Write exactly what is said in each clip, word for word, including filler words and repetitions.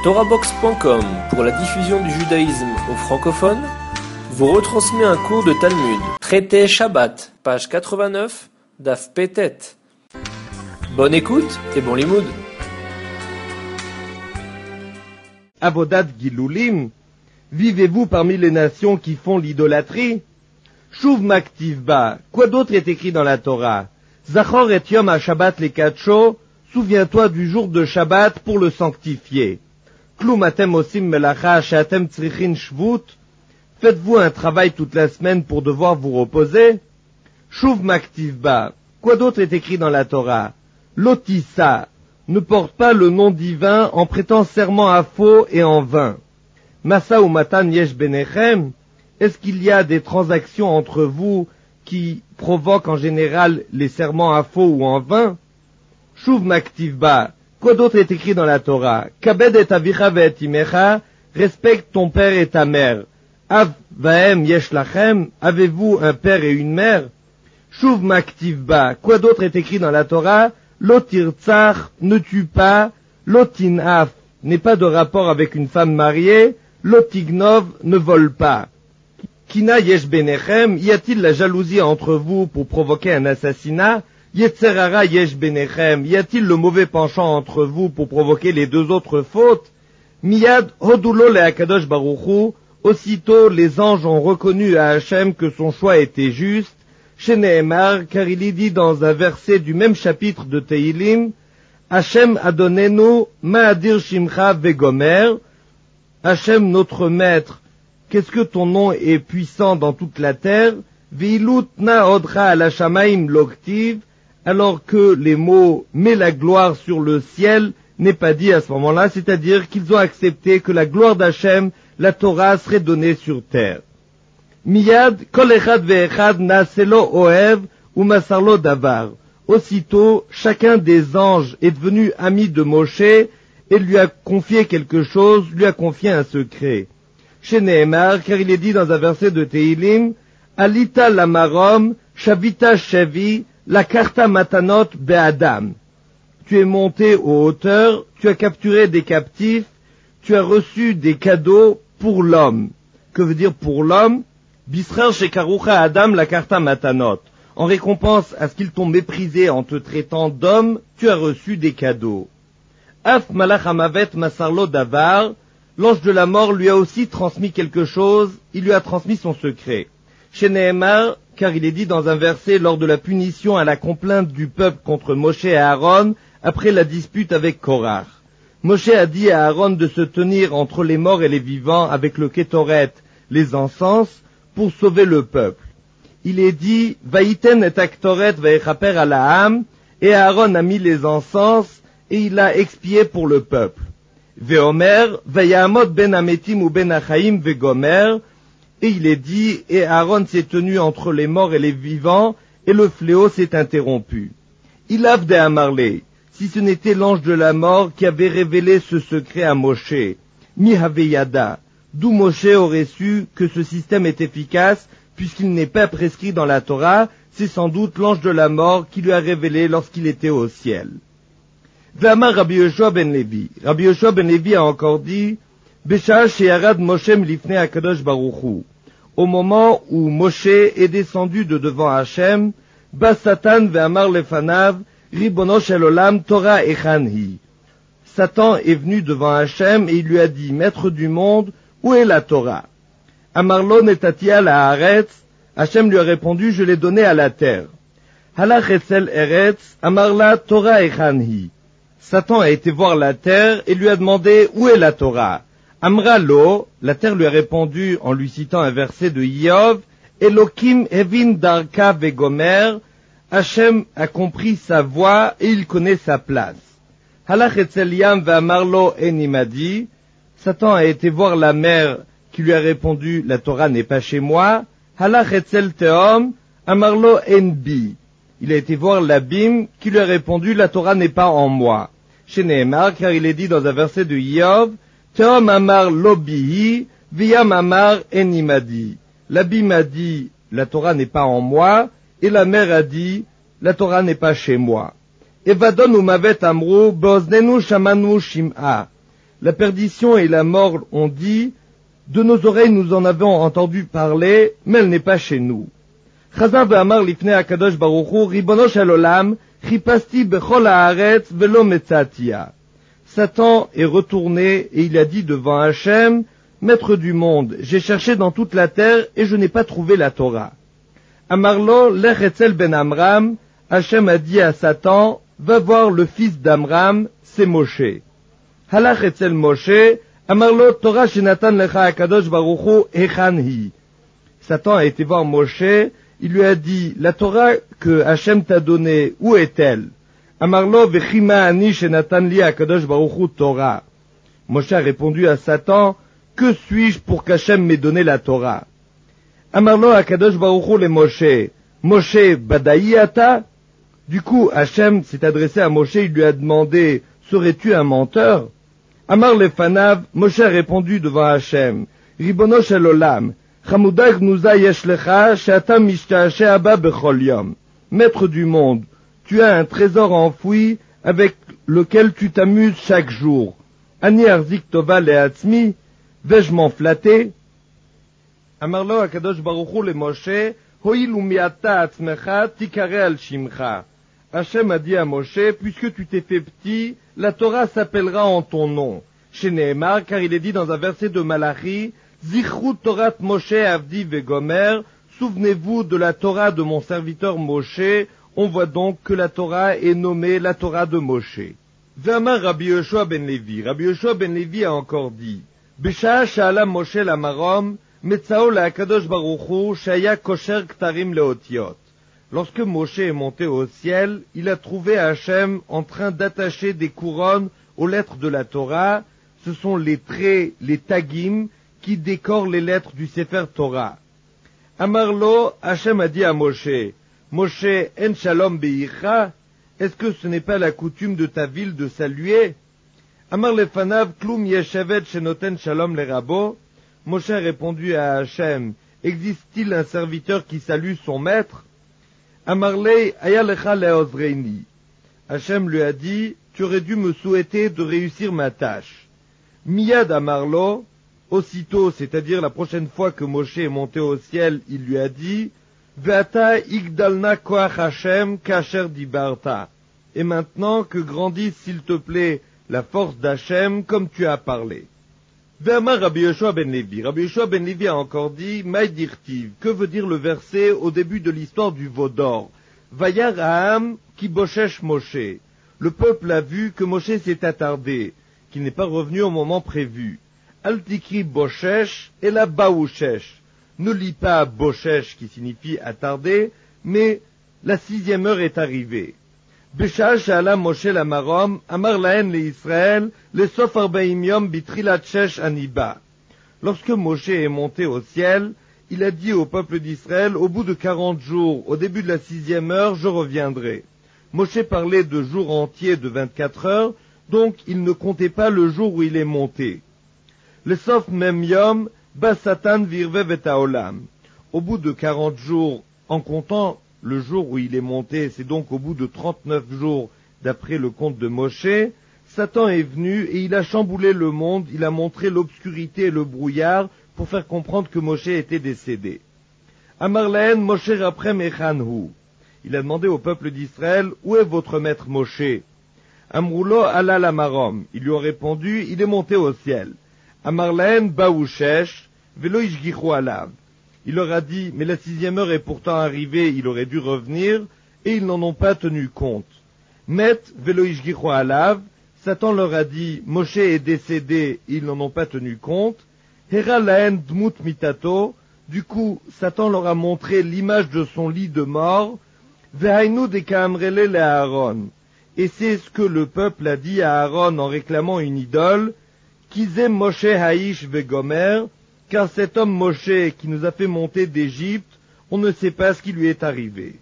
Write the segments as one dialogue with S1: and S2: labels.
S1: Torahbox point com, pour la diffusion du judaïsme aux francophones, vous retransmet un cours de Talmud. Traité Shabbat, page quatre-vingt-neuf, Daf Petet. Bonne écoute et bon limoud.
S2: Avodat Gilulim, vivez-vous parmi les nations qui font l'idolâtrie? Shuv Maktivba, quoi d'autre est écrit dans la Torah? Zachor et Yom HaShabbat les Katsho, souviens-toi du jour de Shabbat pour le sanctifier. Klum atem osim melacha she'atem tzrichin shvut, faites-vous un travail toute la semaine pour devoir vous reposer? Shuv Maktivba, quoi d'autre est écrit dans la Torah? Lotissa, ne porte pas le nom divin en prêtant serment à faux et en vain. Masa ou matan yesh benechem, est-ce qu'il y a des transactions entre vous qui provoquent en général les serments à faux ou en vain? Shuv Maktivba, quoi d'autre est écrit dans la Torah? Kabed et avicha ve'et imecha, respecte ton père et ta mère. Av vahem yesh lachem, avez-vous un père et une mère? Shuv Maktivba, quoi d'autre est écrit dans la Torah? Lotirtzach, ne tue pas. Lotinaf, n'est pas de rapport avec une femme mariée. Lotignov, ne vole pas. Kina yesh benechem, y a-t-il la jalousie entre vous pour provoquer un assassinat? Yetzerara yesh benechem, y a-t-il le mauvais penchant entre vous pour provoquer les deux autres fautes? Miyad hodulo le Akadosh Baruchu, aussitôt les anges ont reconnu à Hachem que son choix était juste. Chez Nehemar, car il est dit dans un verset du même chapitre de Tehilim, Hachem Adonenu Ma'adir Shimcha Vegomer, Hachem notre maître, qu'est-ce que ton nom est puissant dans toute la terre, Veilut na odra ala shamaim loktiv, alors que les mots « mets la gloire sur le ciel » n'est pas dit à ce moment-là, c'est-à-dire qu'ils ont accepté que la gloire d'Hachem, la Torah, serait donnée sur terre. Miyad, kol echad ve'echad naselo oev ou masarlo davar. Aussitôt, chacun des anges est devenu ami de Moshe et lui a confié quelque chose, lui a confié un secret. Chez Nehemar, car il est dit dans un verset de Tehilim, Alita lamarom, shavita shavi, la karta matanot be'adam. Tu es monté aux hauteurs, tu as capturé des captifs, tu as reçu des cadeaux pour l'homme. Que veut dire pour l'homme? Bisrar shekarucha adam la karta matanot. En récompense à ce qu'ils t'ont méprisé en te traitant d'homme, tu as reçu des cadeaux. Af malach hamavet masarlo davar, l'ange de la mort lui a aussi transmis quelque chose, il lui a transmis son secret. Chez Nehemar, car il est dit dans un verset lors de la punition à la complainte du peuple contre Moshe et Aaron, après la dispute avec Korach. Moshe a dit à Aaron de se tenir entre les morts et les vivants avec le kétoret, les encens, pour sauver le peuple. Il est dit, Vaïten et aktoret vaechaper alaam, et Aaron a mis les encens, et il a expié pour le peuple. Veomer, Vayahamot ben ametim ou ben achaim vegomer, et il est dit, et Aaron s'est tenu entre les morts et les vivants, et le fléau s'est interrompu. Ilav de Amarle, si ce n'était l'ange de la mort qui avait révélé ce secret à Moshe, Mi Haveyada, d'où Moshe aurait su que ce système est efficace, puisqu'il n'est pas prescrit dans la Torah, c'est sans doute l'ange de la mort qui lui a révélé lorsqu'il était au ciel. V'amar Rabbi Yoshua ben Levi. Rabbi Yoshua ben Levi a encore dit, Besha she'arad Moshem lifnei HaKadosh Baruchu. Au moment où Moshe est descendu de devant Hachem, Bas Satan ve'amar lefanav, Ribono shel olam Torah echanhi. Satan est venu devant Hachem et il lui a dit, Maître du monde, où est la Torah? Amarlo netatia la haaretz, Hachem lui a répondu, je l'ai donnée à la terre. Halach etzel eretz, amarla Torah echanhi. Satan a été voir la terre et lui a demandé, où est la Torah? Amra lo, la terre lui a répondu en lui citant un verset de Iov, Elokim evin darka vegomer, Hachem a compris sa voix et il connaît sa place. Halach etzel yam ve'amarlo enimadi, Satan a été voir la mer qui lui a répondu, la Torah n'est pas chez moi. Halach etzel teom, amarlo enbi. Il a été voir l'abîme qui lui a répondu, la Torah n'est pas en moi. Chez Nehemar, car il est dit dans un verset de Iov, Teom amar lobihi, viyam amar enimadi. L'abîme a dit, la Torah n'est pas en moi, et la mer a dit, la Torah n'est pas chez moi. Evadon umavet amru, beoznenu shamanu shim'a. La perdition et la mort ont dit, de nos oreilles nous en avons entendu parler, mais elle n'est pas chez nous. Chazar ve'amar lifnei HaKadosh Baruch Hu, Ribono shel olam, chipasti bechol haaretz velo metzatia. Satan est retourné et il a dit devant Hachem, Maître du monde, j'ai cherché dans toute la terre et je n'ai pas trouvé la Torah. Amarlo lech etzel ben Amram, Hachem a dit à Satan, va voir le fils d'Amram, c'est Moshe. Halach etzel Moshe, Amarlo Torah shenatan lecha HaKadosh Baruch Hu echan hi. Satan a été voir Moshe, il lui a dit, la Torah que Hachem t'a donnée, où est-elle? Amarlo vechima ani shenatan li HaKadosh Baruch Hu Torah. Moshe a répondu à Satan, que suis-je pour qu'Hachem m'ait donné la Torah? Amarlo HaKadosh Baruch Hu le Moshe, Moshe badaï ata? Du coup, Hachem s'est adressé à Moshe, il lui a demandé, serais-tu un menteur? Amar lefanav, Moshe a répondu devant Hachem, Ribono shel olam, Chamuda gnuza yesh lecha, she'ata mishta'ashe abba bechol yom. Maître du monde, tu as un trésor enfoui avec lequel tu t'amuses chaque jour. Ani arzik tova le'atzmi, vais-je m'en flatter? Amarlo HaKadosh Baruch Hu le Moshe, ho'il u'miata atzmecha tikare al shimcha. Hachem a dit à Moshe, puisque tu t'es fait petit, la Torah s'appellera en ton nom. Chez Nehemar, car il est dit dans un verset de Malachi, Zichru Torat Moshe Avdi Vegomer, souvenez-vous de la Torah de mon serviteur Moshe. On voit donc que la Torah est nommée la Torah de Moshe. Ve'amar Rabbi Yoshua ben Levi. Rabbi Yoshua ben Levi a encore dit, Besha'a sha'ala Moshe la marom, metzao la HaKadosh Baruch Hu, shaya kosher ktarim leotiot. Lorsque Moshe est monté au ciel, il a trouvé Hachem en train d'attacher des couronnes aux lettres de la Torah. Ce sont les traits, les tagim, qui décorent les lettres du Sefer Torah. Amarlo, Hachem a dit à Moshe, Moshe en shalom beicha, est-ce que ce n'est pas la coutume de ta ville de saluer? Amar lefanav klum yeshevet shenoten shalom lerabo. Moshe a répondu à Hachem, existe-t-il un serviteur qui salue son maître? Amarlei ayalecha leozreini. Hachem lui a dit, tu aurais dû me souhaiter de réussir ma tâche. Miyad Amarlo, aussitôt, c'est-à-dire la prochaine fois que Moshe est monté au ciel, il lui a dit, Ve'ata igdalna koach Hachem kasher dibarta. Et maintenant que grandisse, s'il te plaît, la force d'Hachem, comme tu as parlé. Ve'amar Rabbi Yoshua ben Levi. Rabbi Yoshua ben Levi a encore dit, Maïdirtiv. Que veut dire le verset au début de l'histoire du veau d'or? Vayar Ha'am ki boshesh Moshe. Le peuple a vu que Moshe s'est attardé, qu'il n'est pas revenu au moment prévu. Altikri boshesh et la baouchesh. Ne lis pas boshesh qui signifie attardé, mais la sixième heure est arrivée. Besha sha'ala Moshe la marom, amar lahen le Israël, le sof arbaim yom bitrilat shesh aniba. Lorsque Moshe est monté au ciel, il a dit au peuple d'Israël, au bout de quarante jours, au début de la sixième heure, je reviendrai. Moshe parlait de jours entiers de vingt-quatre heures, donc il ne comptait pas le jour où il est monté. Le sof mem yom, bas satan virvev et haolam. Au bout de quarante jours, en comptant le jour où il est monté, c'est donc au bout de trente-neuf jours d'après le compte de Moshe, Satan est venu et il a chamboulé le monde, il a montré l'obscurité et le brouillard pour faire comprendre que Moshe était décédé. Amar lahen Moshe raprem echanhu. Il a demandé au peuple d'Israël, où est votre maître Moshe? Amroulo ala la marom. Ils lui ont répondu, il est monté au ciel. Amar lahen baouchesh velo ishgichu alav. Il leur a dit, mais la sixième heure est pourtant arrivée, il aurait dû revenir, et ils n'en ont pas tenu compte. Met velo ishgichu alav. Satan leur a dit, Moshe est décédé, ils n'en ont pas tenu compte. Hera lahen dmut mitato. Du coup, Satan leur a montré l'image de son lit de mort. Vehainu de kaamrele le Aaron. Et c'est ce que le peuple a dit à Aaron en réclamant une idole. Kizem Moshe haïsh vegomer. Car cet homme Moshe qui nous a fait monter d'Égypte, on ne sait pas ce qui lui est arrivé.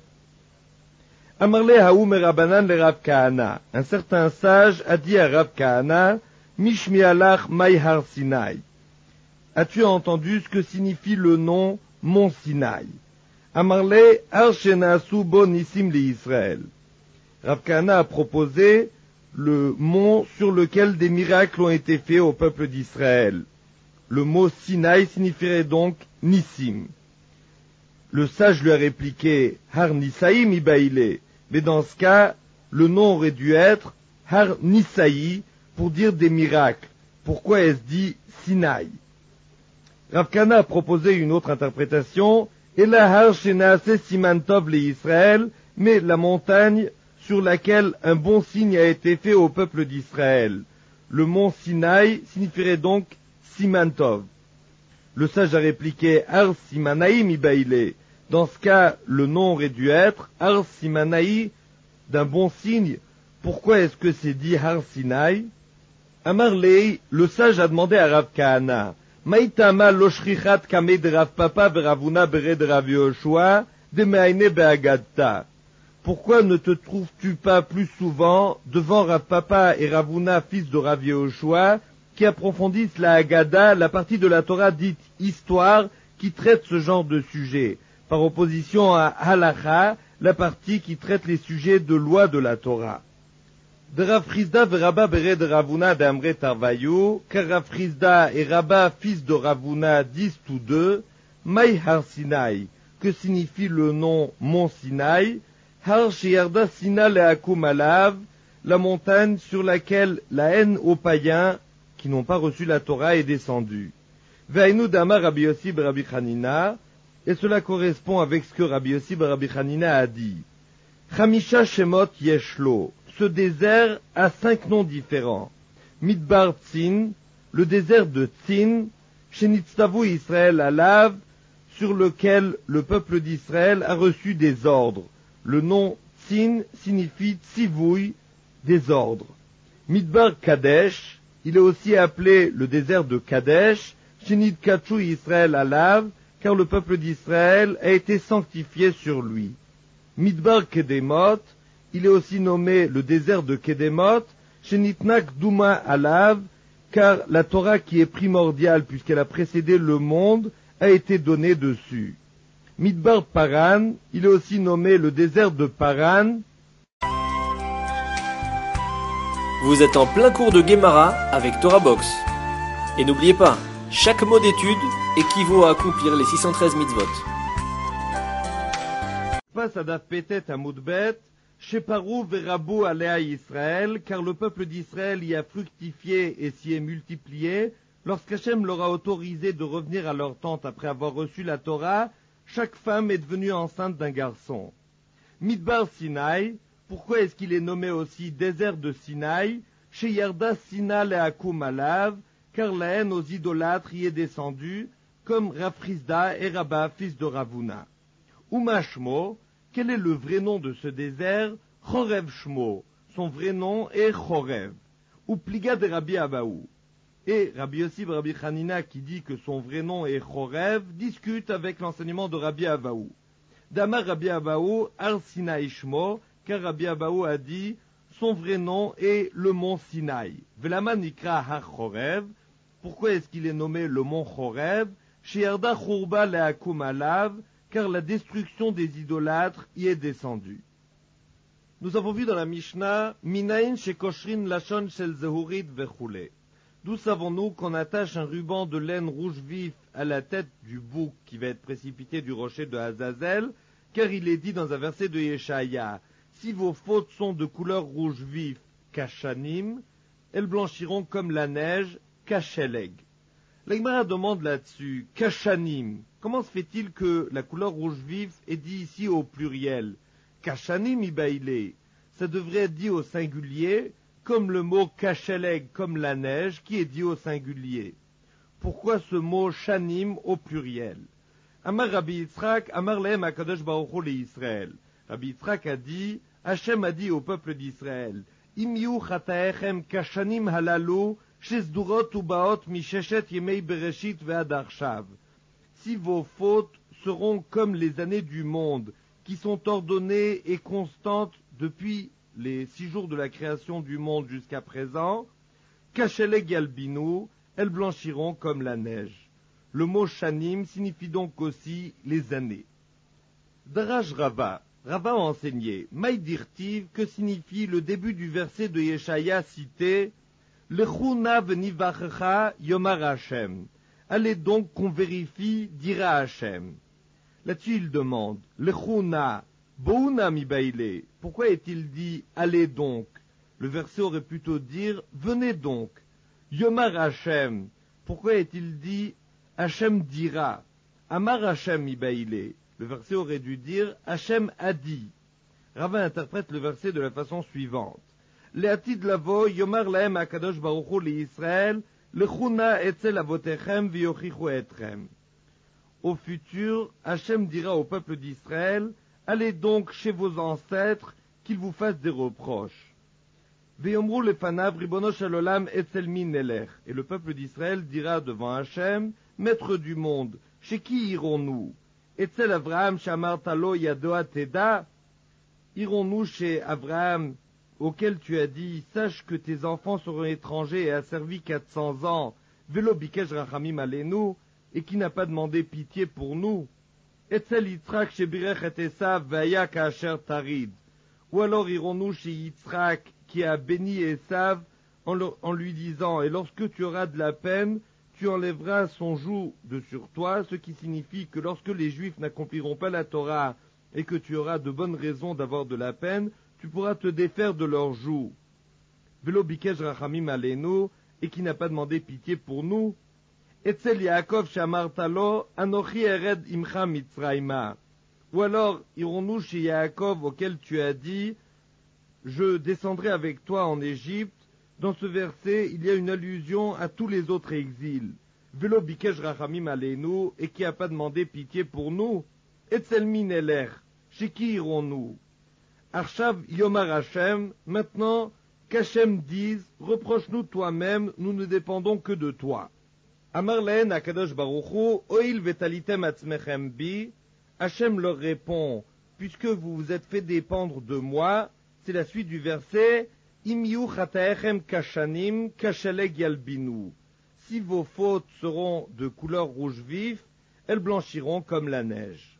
S2: Amarle haou merabanan le Rav Kahana. Un certain sage a dit à Rav Kahana, Mishmi alach mai har Sinai. As-tu entendu ce que signifie le nom Mont Sinaï? Amarle har shenasu bo nisim li Israël. Rav Kahana a proposé, le mont sur lequel des miracles ont été faits au peuple d'Israël. Le mot Sinaï signifierait donc Nissim. Le sage lui a répliqué Har Nisaïm Ibaïlé, mais dans ce cas, le nom aurait dû être Har Nisaï pour dire des miracles. Pourquoi est-ce dit Sinaï? Rav Kahana a proposé une autre interprétation, et la Har Shenaase Siman Tov le Israël, mais la montagne sur laquelle un bon signe a été fait au peuple d'Israël. Le mont Sinaï signifierait donc Siman Tov. Le sage a répliqué Har Simanaïm Ibaïlé. Dans ce cas, le nom aurait dû être Har Simanaï, d'un bon signe. Pourquoi est-ce que c'est dit Har Sinaï? Amar Lei, le sage a demandé à Rav Kahana, Maïtama loshrichat kamed Rav Papa beravuna bered Rav Yoshua de meaine beagadta. Pourquoi ne te trouves-tu pas plus souvent devant Rav Papa et Ravuna, fils de Rav Yoshua, qui approfondissent la Haggadah, la partie de la Torah dite histoire, qui traite ce genre de sujet, par opposition à Halacha, la partie qui traite les sujets de loi de la Torah. De Rav Chizda verabba bered Ravuna d'Amre Tarvayu, car Rav Chizda et Rabba, fils de Ravuna, disent tous deux, Maï Har Sinai, que signifie le nom Mont Sinaï, Har Sheyarda Sina Leakum Alav, la montagne sur laquelle la haine aux païens qui n'ont pas reçu la Torah est descendue. Ve'ainu Damar Rabbi Yossi Rabbi Hanina, et cela correspond avec ce que Rabbi Yossi Rabbi Hanina a dit. Chamisha Shemot Yeshlo, ce désert a cinq noms différents. Midbar Tzin, le désert de Tzin, Shenitztavu Israël Alav, sur lequel le peuple d'Israël a reçu des ordres. Le nom Tzin signifie Tzivouy, des ordres. Midbar Kadesh, il est aussi appelé le désert de Kadesh, Shenitkachu Israël Alav, car le peuple d'Israël a été sanctifié sur lui. Midbar Kedemot, il est aussi nommé le désert de Kedemot, Shenitnak Douma Alav, car la Torah qui est primordiale puisqu'elle a précédé le monde a été donnée dessus. Midbar Paran, il est aussi nommé le désert de Paran.
S1: Vous êtes en plein cours de Gemara avec Torah Box. Et n'oubliez pas, chaque mot d'étude équivaut à accomplir les six cent treize mitzvot.
S2: Face à Daf Petet à Moudbet, Sheparu verabu alea Israël, car le peuple d'Israël y a fructifié et s'y est multiplié, lorsqu'Hachem leur a autorisé de revenir à leur tente après avoir reçu la Torah, chaque femme est devenue enceinte d'un garçon. Midbar Sinaï, pourquoi est-ce qu'il est nommé aussi désert de Sinaï, chez Yarda Sina Leakum Alav, car la haine aux idolâtres y est descendue, comme Rav Chizda et Rabba, fils de Ravuna. Umashmo, quel est le vrai nom de ce désert? Chorev Shmo, son vrai nom est Chorev. Ou Pliga de Rabbi Abaou. Et Rabbi Yossi Rabbi Hanina, qui dit que son vrai nom est Chorev, discute avec l'enseignement de Rabbi Abaou. Damar Rabbi Abaou, Ar Sinaï Shmo, car Rabbi Abaou a dit, son vrai nom est le mont Sinaï. Velama Nikra Har Chorev, pourquoi est-ce qu'il est nommé le mont Chorev? Shearda Churba Leakum Alav, car la destruction des idolâtres y est descendue. Nous avons vu dans la Mishnah, Minaïn Shekoshrin Lachon Shel Zehurit Vechule. D'où savons-nous qu'on attache un ruban de laine rouge vif à la tête du bouc qui va être précipité du rocher de Azazel, car il est dit dans un verset de Yeshaya, si vos fautes sont de couleur rouge vif, kashanim, elles blanchiront comme la neige, kasheleg. La Gemara demande là-dessus, kashanim, comment se fait-il que la couleur rouge vif est dit ici au pluriel? Kashanim ibaïlé, ça devrait être dit au singulier, comme le mot kasheleg, comme la neige, qui est dit au singulier. Pourquoi ce mot shanim au pluriel? Amar Rabbi Yitzhak, Amar lehem HaKadosh Baruch Hu le Israël. Rabbi Yitzhak a dit, Hachem a dit au peuple d'Israël, Im yu chataechem kashanim halalu, shesdurot ubaot misheshet yemei bereshit ve'ad arshav. Si vos fautes seront comme les années du monde, qui sont ordonnées et constantes depuis les six jours de la création du monde jusqu'à présent, kasheleg yalbinu, elles blanchiront comme la neige. Le mot shanim signifie donc aussi les années. Daraj Rava, Rava a enseigné, Maïdirtiv, que signifie le début du verset de Yeshaya cité, Lechuna venivachecha yomar Hashem. Allez donc qu'on vérifie, dira Hashem. Là-dessus il demande, Lechuna, bouna mi baile. Pourquoi est-il dit, allez donc? Le verset aurait plutôt dire, venez donc. Yomar Hashem. Pourquoi est-il dit, Hashem dira? Amar Hashem mi baile. Le verset aurait dû dire Hashem a dit. Rava interprète le verset de la façon suivante. Le'atid lavo yomar lahem hakadosh baruch hu li'Israël lechuna etzel avotechem v'yochichu etchem. Au futur, Hashem dira au peuple d'Israël, allez donc chez vos ancêtres qu'ils vous fassent des reproches. Ve'yomru lefanav ribono shel olam etzel mi nelech. Et le peuple d'Israël dira devant Hashem, maître du monde, chez qui irons-nous? Etzel Avraham shamartalo yadoa teda, irons-nous chez Avraham, auquel tu as dit, sache que tes enfants seront étrangers et asservis quatre cents ans, velo bikesh rachamim alenu, et qui n'a pas demandé pitié pour nous. Etzel Yitzhak shebirech et Esav vaya kaasher tarid. Ou alors irons-nous chez Yitzhak, qui a béni Esav, en, en lui disant, et lorsque tu auras de la peine, tu enlèveras son joug de sur toi, ce qui signifie que lorsque les Juifs n'accompliront pas la Torah et que tu auras de bonnes raisons d'avoir de la peine, tu pourras te défaire de leur joug. Velo bikesh rachamim alenu, et qui n'a pas demandé pitié pour nous. Etzel Yaakov shamartalo anochi ered imcha mitzrayma. Ou alors irons-nous chez Yaakov auquel tu as dit, je descendrai avec toi en Égypte. Dans ce verset, il y a une allusion à tous les autres exils. Velo bikesh rachamim alenu, et qui n'a pas demandé pitié pour nous. Etzel mi nelech, chez qui irons-nous? Arshav yomar Hashem, maintenant qu'Hashem dise, reproche-nous toi-même, nous ne dépendons que de toi. Amar lehen hakadosh baruch hu, oil vetalitem atzmechem bi. Hachem leur répond, puisque vous vous êtes fait dépendre de moi, c'est la suite du verset, Im yu chataechem kashanim kashaleg yalbinu. Si vos fautes seront de couleur rouge vif, elles blanchiront comme la neige.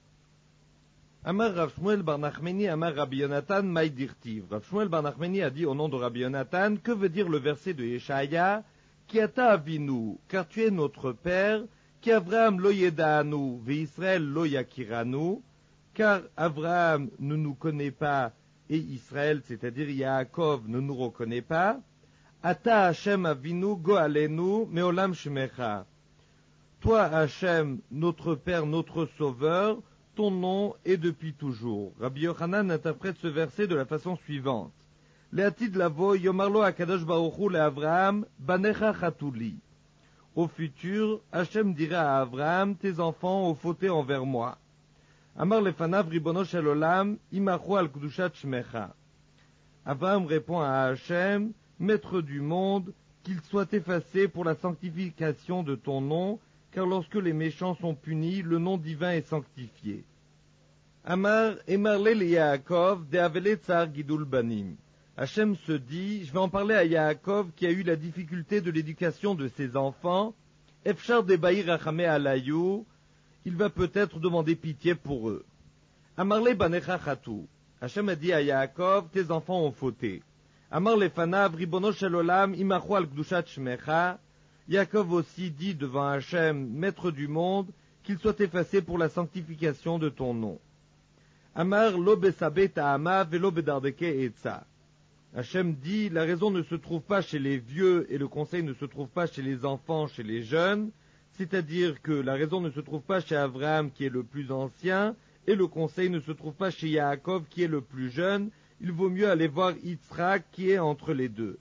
S2: Amar Rav Shmuel bar Nachmani Amar Rabbi Yonatan Maïdirtiv. Rav Shmuel bar Nachmani a dit au nom de Rabbi Yonatan, que veut dire le verset de Yeshaya, Ki ata avinu, car tu es notre père, Ki Avraham lo yeda'anu, ve Israël lo yakiranu, car Avraham ne nous connaît pas, et Israël, c'est-à-dire Yaakov, ne nous reconnaît pas. Ata Hashem avinu go'alenu meolam shemecha. Toi, Hashem, notre Père, notre Sauveur, ton nom est depuis toujours. Rabbi Yochanan interprète ce verset de la façon suivante. Le'atid lavo yomarlo hakadosh baruch hu le'Avraham banecha chatuli. Au futur, Hashem dira à Avraham, tes enfants ont fauté envers moi. Amar lefanav ribono shel olam imachu al kedushat shmecha. Avraham répond à Hashem, maître du monde, qu'il soit effacé pour la sanctification de ton nom, car lorsque les méchants sont punis, le nom divin est sanctifié. Amar emarle le Yaakov de avele tsar gidul banim. Hachem se dit, je vais en parler à Yaakov qui a eu la difficulté de l'éducation de ses enfants. Efshar de baïr rachame alayou, il va peut-être demander pitié pour eux. Amarle banecha chatu. Hachem a dit à Yaakov, tes enfants ont fauté. Amar lefanav ribono shel olam imachu al kedushat shmecha. Yaakov aussi dit devant Hachem, maître du monde, qu'il soit effacé pour la sanctification de ton nom. Amar lo besabe ta'ama velo bedardeke etza. Hachem dit, la raison ne se trouve pas chez les vieux et le conseil ne se trouve pas chez les enfants, chez les jeunes, c'est-à-dire que la raison ne se trouve pas chez Avraham qui est le plus ancien et le conseil ne se trouve pas chez Yaakov qui est le plus jeune, il vaut mieux aller voir Yitzhak qui est entre les deux.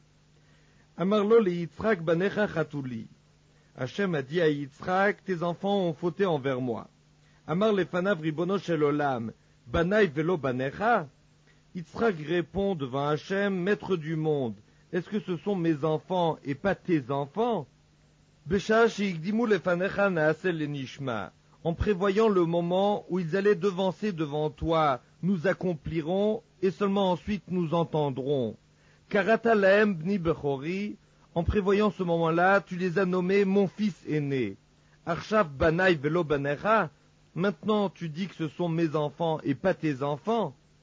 S2: Amarlo le Yitzhak banecha chatuli. Hachem a dit à Yitzhak, tes enfants ont fauté envers moi. Amar lefanav ribono shel olam, banai velo banecha. Yitzhak répond devant Hachem, maître du monde, est-ce que ce sont mes enfants et pas tes enfants? Besha sheikdimu lefanecha naasel lenishma. En prévoyant le moment où ils allaient devancer devant toi, nous accomplirons et seulement ensuite nous entendrons. Karata lahem bni bechori, en prévoyant ce moment-là, tu les as nommés mon fils aîné. Arshav banai velo banecha, maintenant tu dis que ce sont mes enfants et pas tes enfants.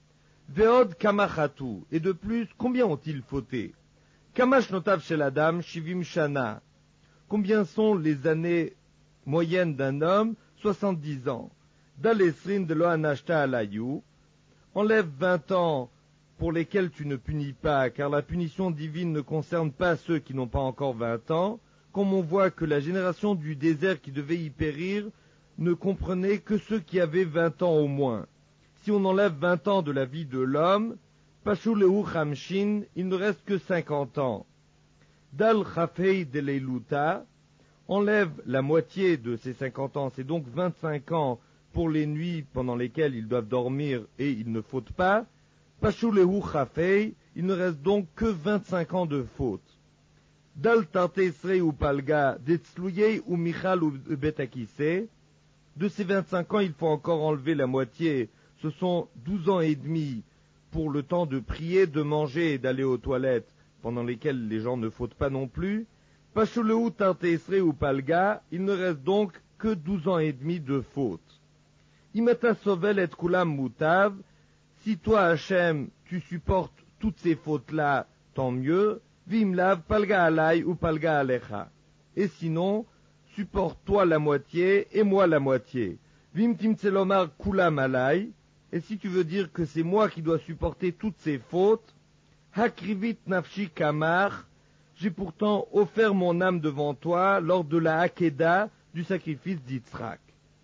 S2: Veod kamachatu, et de plus, combien ont-ils fauté? Kamash notav shel adam, shivim shana. Combien sont les années moyennes d'un homme? soixante-dix ans. Dalesrin de lo anashta alayou. Enlève vingt ans pour lesquels tu ne punis pas, car la punition divine ne concerne pas ceux qui n'ont pas encore vingt ans, comme on voit que la génération du désert qui devait y périr ne comprenait que ceux qui avaient vingt ans au moins. Si on enlève vingt ans de la vie de l'homme, Pashuleu Hamshin, il ne reste que cinquante ans. Dal Chafei de Leiluta, enlève la moitié de ces cinquante ans, c'est donc vingt-cinq ans pour les nuits pendant lesquelles ils doivent dormir et ils ne fautent pas. Pashuleu Chafei, il ne reste donc que vingt-cinq ans de faute. Dal Tartesrei ou Palga, Detzluyei ou Michal ou Betakise, de ces vingt-cinq ans, il faut encore enlever la moitié. Ce sont douze ans et demi pour le temps de prier, de manger et d'aller aux toilettes, pendant lesquels les gens ne fautent pas non plus. Pashuleu Tartesrei ou Palga, il ne reste donc que douze ans et demi de faute. Imata Sovel et Kulam Mutav, si toi, Hachem, tu supportes toutes ces fautes-là, tant mieux. Vimlav Palga Alay ou Palga Alecha. Et sinon, supporte-toi la moitié et moi la moitié. Vim Timtselomar Kulam Alay. Et si tu veux dire que c'est moi qui dois supporter toutes ces fautes, Hakrivit Nafshi Kamar, j'ai pourtant offert mon âme devant toi lors de la Hakeda du sacrifice d'Yitzhak.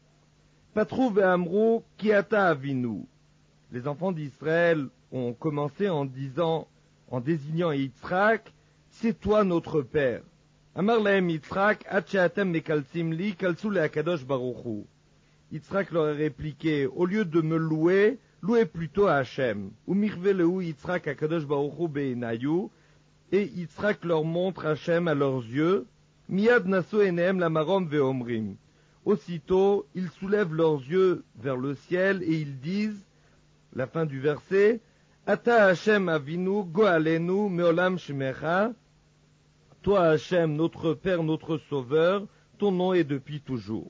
S2: Patrou ve'amrou kiata avinu. Les enfants d'Israël ont commencé en disant, en désignant Yitzhak, c'est toi notre père. Amar lahem Yitzhak, atcheatem mekalsim li, kalsu le Akadosh Baruchu. Yitzhak leur a répliqué, au lieu de me louer, louez plutôt Hachem. Ou mirveleu Yitzhak Akadosh Baruchu be'enayu, et Yitzhak leur montre Hachem à leurs yeux, miad naso enehem lamarom ve'omrim. Aussitôt, ils soulèvent leurs yeux vers le ciel et ils disent, la fin du verset, Ata Hachem avinu goalenu meolam shemecha. Toi Hachem, notre Père, notre Sauveur, ton nom est depuis toujours.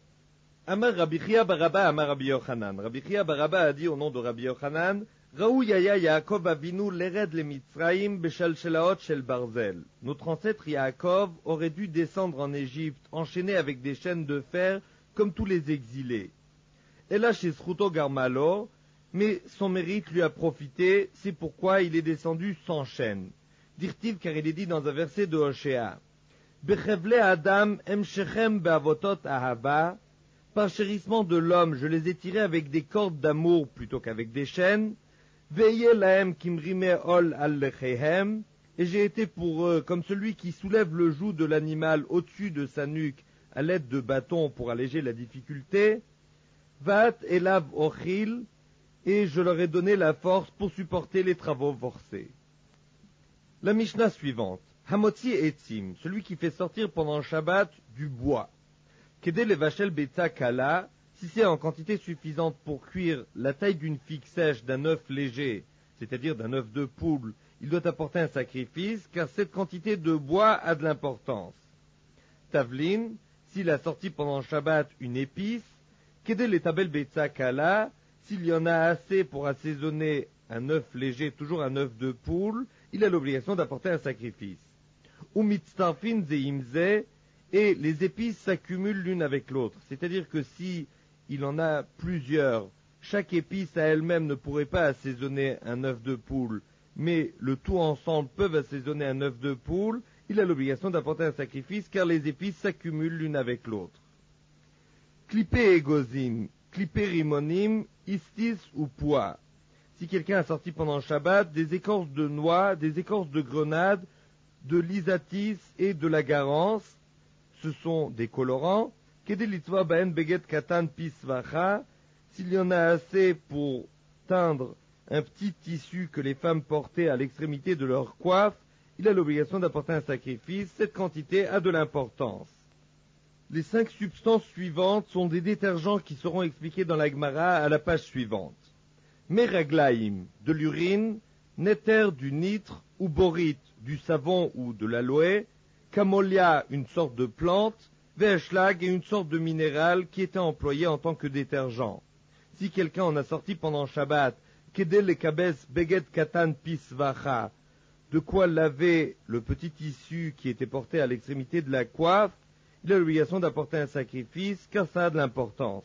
S2: Amar Rabbi Chia Baraba Amar Rabbi Yochanan. Rabbi Chia Baraba a dit au nom de Rabbi Yochanan, Raou Yaya Yaakov avinu lered le Mitzraim beshalshelaot shel barzel. Notre ancêtre Yaakov aurait dû descendre en Égypte, enchaîné avec des chaînes de fer, comme tous les exilés. Ela shesruto garmalo, mais son mérite lui a profité, c'est pourquoi il est descendu sans chaîne. Dirtiv, car il est dit dans un verset de Hoshea, Bechevle Adam emshechem beavotot ahava, par chérissement de l'homme, je les ai tirés avec des cordes d'amour plutôt qu'avec des chaînes, Veye lahem kimrime ol al lechehem, et j'ai été pour eux comme celui qui soulève le joug de l'animal au-dessus de sa nuque à l'aide de bâtons pour alléger la difficulté, Vat elav ochil, et je leur ai donné la force pour supporter les travaux forcés. La Mishnah suivante. Hamotzi etzim, celui qui fait sortir pendant le Shabbat du bois. Kede levachel betza kala, si c'est en quantité suffisante pour cuire la taille d'une figue sèche d'un œuf léger, c'est-à-dire d'un œuf de poule, il doit apporter un sacrifice, car cette quantité de bois a de l'importance. Tavlin, s'il a sorti pendant le Shabbat une épice, Kede letabel betza kala, s'il y en a assez pour assaisonner un œuf léger, toujours un œuf de poule, il a l'obligation d'apporter un sacrifice. Ou mitztarfin zeimze, et les épices s'accumulent l'une avec l'autre. C'est-à-dire que si il en a plusieurs, chaque épice à elle-même ne pourrait pas assaisonner un œuf de poule, mais le tout ensemble peuvent assaisonner un œuf de poule, il a l'obligation d'apporter un sacrifice car les épices s'accumulent l'une avec l'autre. Clipé égozim, clipé rimonim, istis ou pois. Si quelqu'un a sorti pendant le Shabbat des écorces de noix, des écorces de grenade, de l'isatis et de la garance, ce sont des colorants, kedelitzva baen beget katan pisvacha, s'il y en a assez pour teindre un petit tissu que les femmes portaient à l'extrémité de leur coiffe, il a l'obligation d'apporter un sacrifice, cette quantité a de l'importance. Les cinq substances suivantes sont des détergents qui seront expliqués dans la Gemara à la page suivante. Meraglaim, de l'urine, Néter, du nitre, ou borite, du savon ou de l'aloe, Camolia, une sorte de plante, Ve'eshlag, et une sorte de minéral qui était employé en tant que détergent. Si quelqu'un en a sorti pendant Shabbat Kedel le kabes beget katan pisvacha, de quoi laver le petit tissu qui était porté à l'extrémité de la coiffe, il a l'obligation d'apporter un sacrifice, car ça a de l'importance.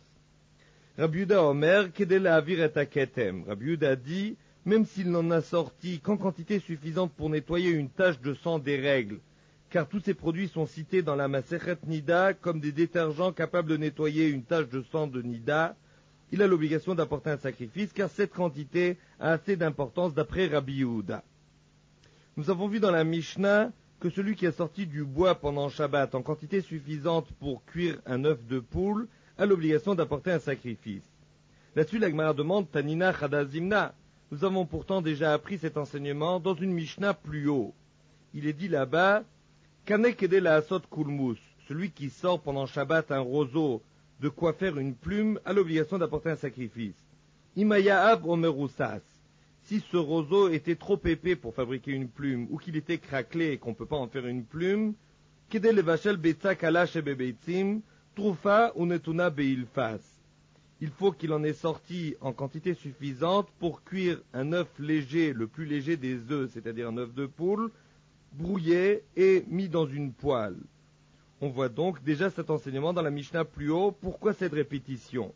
S2: Rabbi Yehuda Omer, Kedel avir et aketem. Rabbi Yehuda dit, même s'il n'en a sorti qu'en quantité suffisante pour nettoyer une tache de sang des règles, car tous ces produits sont cités dans la Masechet Nida comme des détergents capables de nettoyer une tache de sang de Nida, il a l'obligation d'apporter un sacrifice, car cette quantité a assez d'importance d'après Rabbi Yehuda. Nous avons vu dans la Mishnah que celui qui a sorti du bois pendant Shabbat en quantité suffisante pour cuire un œuf de poule a l'obligation d'apporter un sacrifice. Là-dessus, la Gemara demande Tanina Chadazimna. Nous avons pourtant déjà appris cet enseignement dans une Mishnah plus haut. Il est dit là-bas Kane Kede la Asot Kulmus, celui qui sort pendant Shabbat un roseau, de quoi faire une plume, a l'obligation d'apporter un sacrifice. Imaya'ab Omerusas. Si ce roseau était trop épais pour fabriquer une plume, ou qu'il était craquelé et qu'on ne peut pas en faire une plume, Kede levashel betza kala shebebeitzim, trufa unetuna beilfas. Il faut qu'il en ait sorti en quantité suffisante pour cuire un œuf léger, le plus léger des œufs, c'est-à-dire un œuf de poule, brouillé et mis dans une poêle. On voit donc déjà cet enseignement dans la Mishnah plus haut. Pourquoi cette répétition?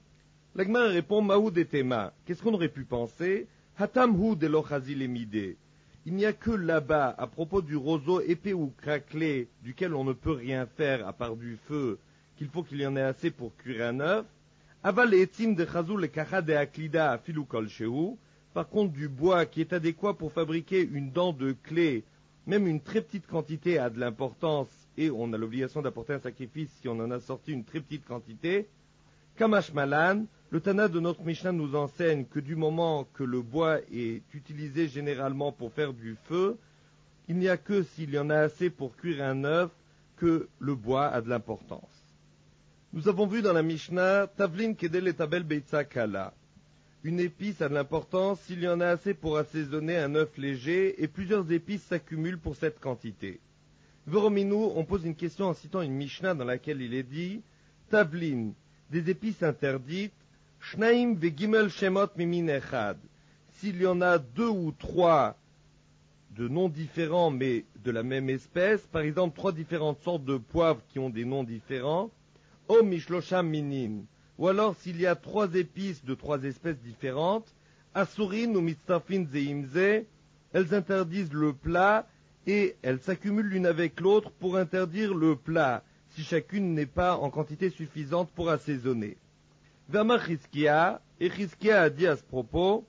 S2: La Gemara répond Maoud et Tema. Qu'est-ce qu'on aurait pu penser? Hatam hu de l'ochazil emide. Il n'y a que là-bas, à propos du roseau épais ou craquelé, duquel on ne peut rien faire à part du feu, qu'il faut qu'il y en ait assez pour cuire un œuf. Aval etim de chazul le kacha de aklida afilu kol shehu. Par contre, du bois qui est adéquat pour fabriquer une dent de clé, même une très petite quantité a de l'importance, et on a l'obligation d'apporter un sacrifice si on en a sorti une très petite quantité. Kamash Malan, le Tana de notre Mishnah nous enseigne que du moment que le bois est utilisé généralement pour faire du feu, il n'y a que s'il y en a assez pour cuire un œuf que le bois a de l'importance. Nous avons vu dans la Mishnah, Tavlin Kedel et Tabel Beitza Kala. Une épice a de l'importance s'il y en a assez pour assaisonner un œuf léger, et plusieurs épices s'accumulent pour cette quantité. Vorominou, on pose une question en citant une Mishnah dans laquelle il est dit Tavlin, des épices interdites, Shnaim vegimel shemot mimin echad. S'il y en a deux ou trois de noms différents mais de la même espèce, par exemple trois différentes sortes de poivres qui ont des noms différents, O mishlosham minin. Ou alors s'il y a trois épices de trois espèces différentes, Asurin ou mitzafin zeimze, elles interdisent le plat et elles s'accumulent l'une avec l'autre pour interdire le plat, si chacune n'est pas en quantité suffisante pour assaisonner. Vama Chizkia, et Chizkia a dit à ce propos,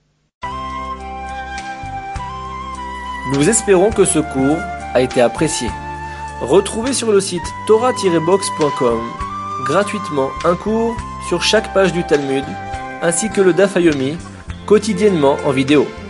S1: Nous espérons que ce cours a été apprécié. Retrouvez sur le site torah tiret box point com gratuitement un cours sur chaque page du Talmud, ainsi que le Daf Yomi, quotidiennement en vidéo.